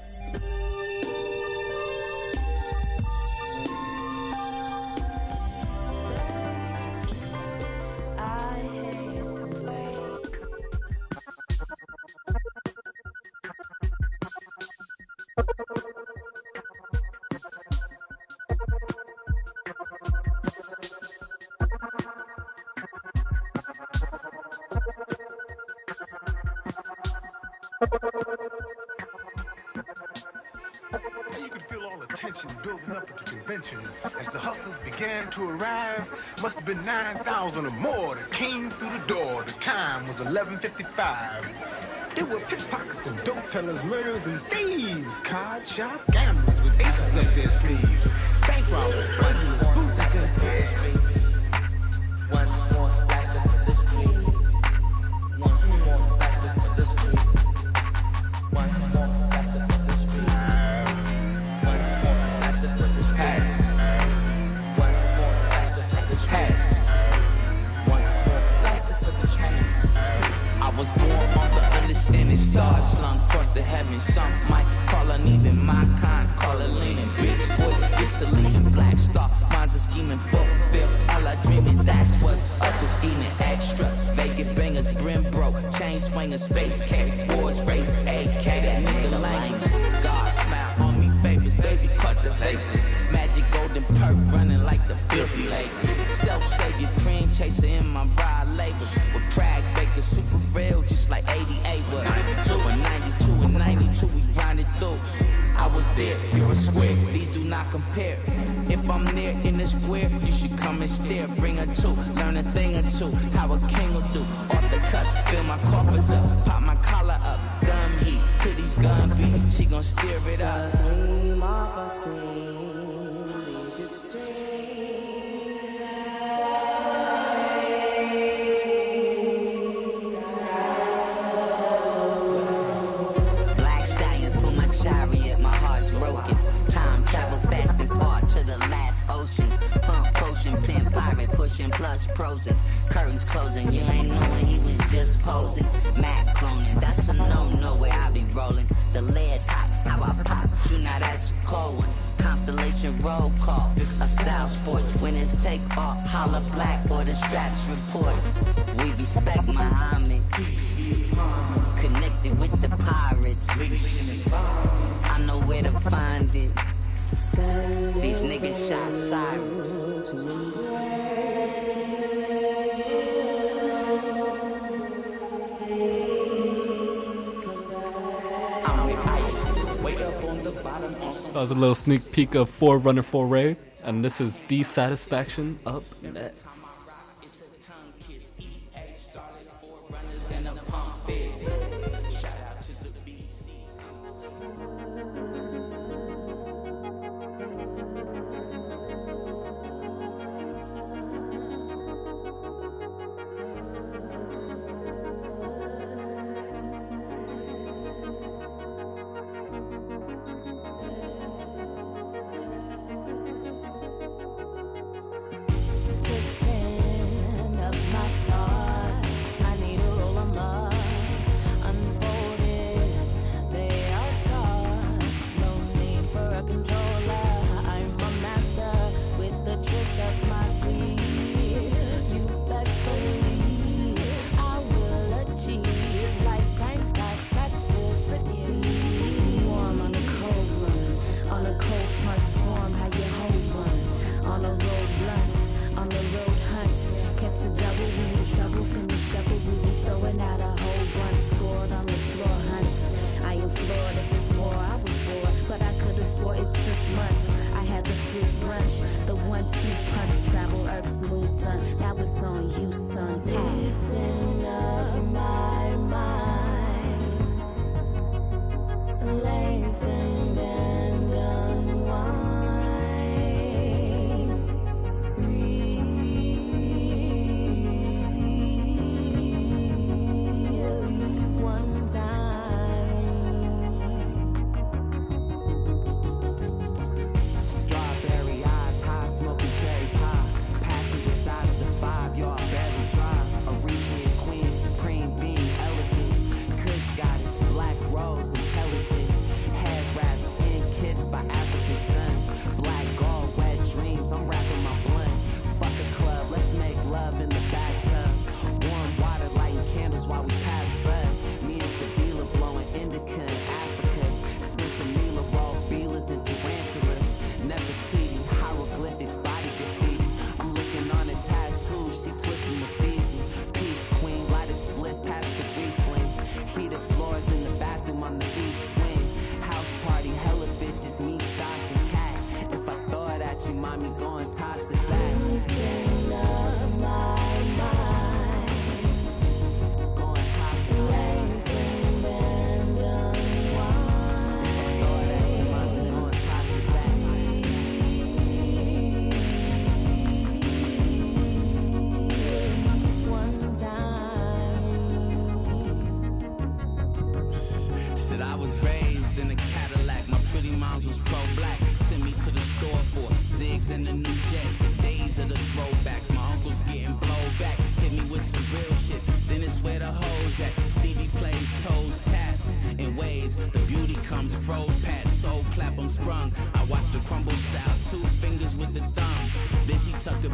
You could feel all the tension building up at the convention as the hustlers began to arrive. Must have been nine thousand or more that came through the door. The time was eleven fifty-five. There were pickpockets and dope peddlers, murderers and thieves, card shop gamblers with aces up their sleeves, bank robbers, burglars, boots in their street. One more bastard for the street. One more bastard for the street. One more bastard for the street. scheming, fulfill all I dreaming. That's what's up, is eating extra. Vacant bangers, brim broke, chain swingers, space cake, boys race, A K, that nigga language. God smile on me, favors, baby, cut the vapors. Magic golden perk running like the filthy Lakers. Self-savior, cream chaser in my ride labor. With crack bakers, super real, just like eighty-eight was. ninety-two and ninety-two and ninety-two, we grinded through. I was there, you're a square, these do not compare. If I'm near in the square, you should come and stare. Bring a two, learn a thing or two, how a king will do. Off the cut, fill my coffers up, pop my collar up. Gun heat, to these gun beat, she gon' steer it up. Black stallions pull my chariot, my heart's broken. Time travel fast and far to the last oceans. Pump potion, pimp pirate, pushing plus prosing. Curtains closing, you ain't knowing he was just posing. Mac cloning, that's a no-no where I be rolling. The lead's hot, how I pop you, now that's a cold one. Constellation roll call, a style sport. When it's take off, holla black or the straps report. We respect Muhammad, connected with the pirates. I know where to find it. These niggas shot sirens. So that was a little sneak peek of Forerunner Foray, and this is Dissatisfaction up next. Stand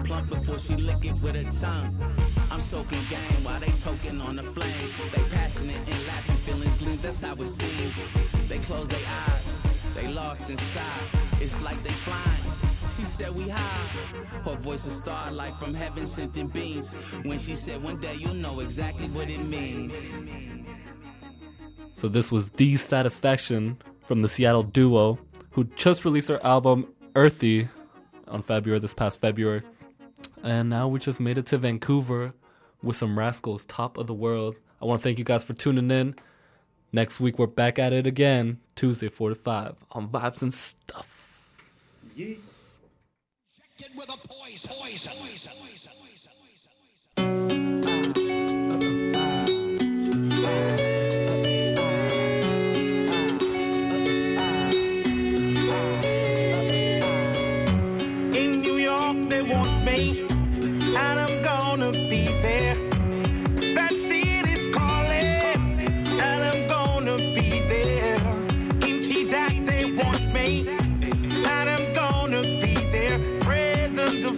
plump before she lick it with her tongue. I'm soaking game while they toking on the flames. They passionate and laughing, feelings gleam, that's how it seems. They close their eyes, they lost inside. It's like they flying. She said we high. Her voice is starlight from heaven sent in beams. When she said one day you'll know exactly what it means. So this was The Satisfaction from the Seattle duo who just released their album Earthy on February, this past February. And now we just made it to Vancouver with some Rascals, Top of the World. I want to thank you guys for tuning in. Next week we're back at it again, Tuesday four to five on Vibes and Stuff. Yeah. With a poise, poise, poise, poise, in New York, they want me, and I'm gonna be there. That city's calling, and I'm gonna be there. In T-Dac, they want me, and I'm gonna be there. The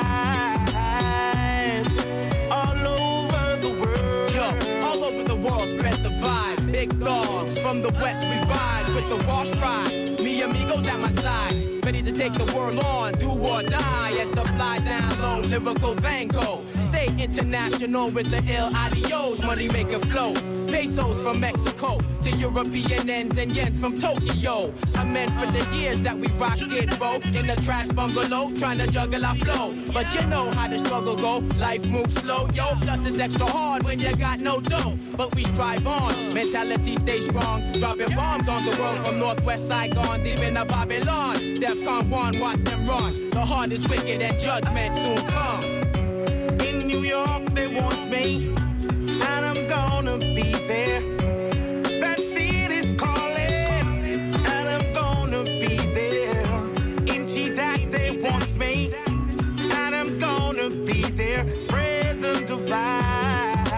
vibe all over the world. Yo, all over the world, spread the vibe. Big dogs from the west, we ride with the raw stride. Me amigos at my side, ready to take the world on, do or die. As the fly down low, lyrical Van Gogh. Stay international with the ill adios, money making flows. Pesos from Mexico to European ends and yens from Tokyo. I'm meant for the years that we rock Skid Row in the trash bungalow, trying to juggle our flow. But you know how the struggle go, life moves slow, yo. Plus it's extra hard when you got no dough. But we strive on, mentality stay strong. Dropping bombs on the world from Northwest Saigon, deep in the Babylon. Defcon one, watch them run. The heart is wicked and judgment soon come. In New York, they want me, and I'm gonna be there. That city's calling, and I'm gonna be there. In T-Dac, they want me, and I'm gonna be there. Spread the divide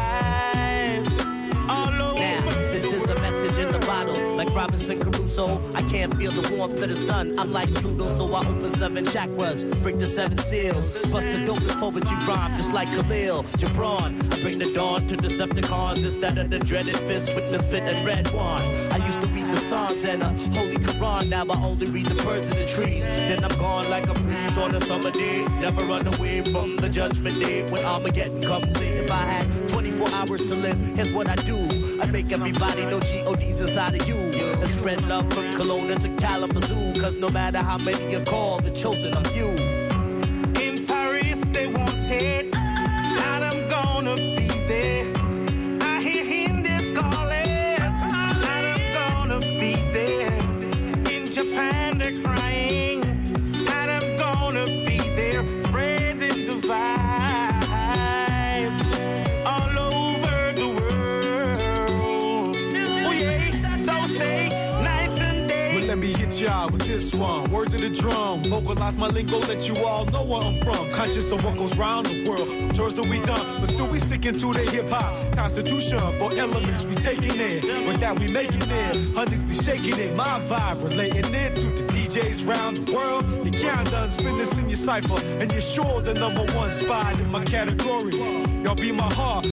all over. Now, this is a message in the bottle, like Robinson Crusoe. I can't feel the warmth of the sun. I'm like Pluto, so I open seven chakras, break the seven seals. Bust the dopest poetry rhyme, just like Khalil Gibran. I bring the dawn to Decepticons instead of the dreaded fist with Misfit and Red One. I used to read the Psalms and a Holy Quran. Now I only read the birds in the trees. Then I'm gone like a breeze on a summer day. Never run away from the judgment day when Armageddon comes. Say if I had twenty-four hours to live, here's what I do. I make everybody know G O D's inside of you. And spread love from Kelowna to Kalamazoo. Cause no matter how many you call, the chosen are you. In Paris, they want it, and I'm gonna be there. I hear Hindus calling, and I'm gonna be there. In Japan, they're crying, and I'm gonna be there. Spreading the vibe all over the world. Oh yeah, so say night and day. Well, let me hit y'all with this one. Word to the drum. Vocalize my lingo, let you all know where I'm from. Conscious of what goes round the world. Tours that we done, but still we sticking to the hip hop constitution. For elements we taking it, with that we making it. Honeys be shaking it, my vibe relating it to the D Js round the world. You can't unspin this in your cipher, and you're sure the number one spot in my category. Y'all be my heart,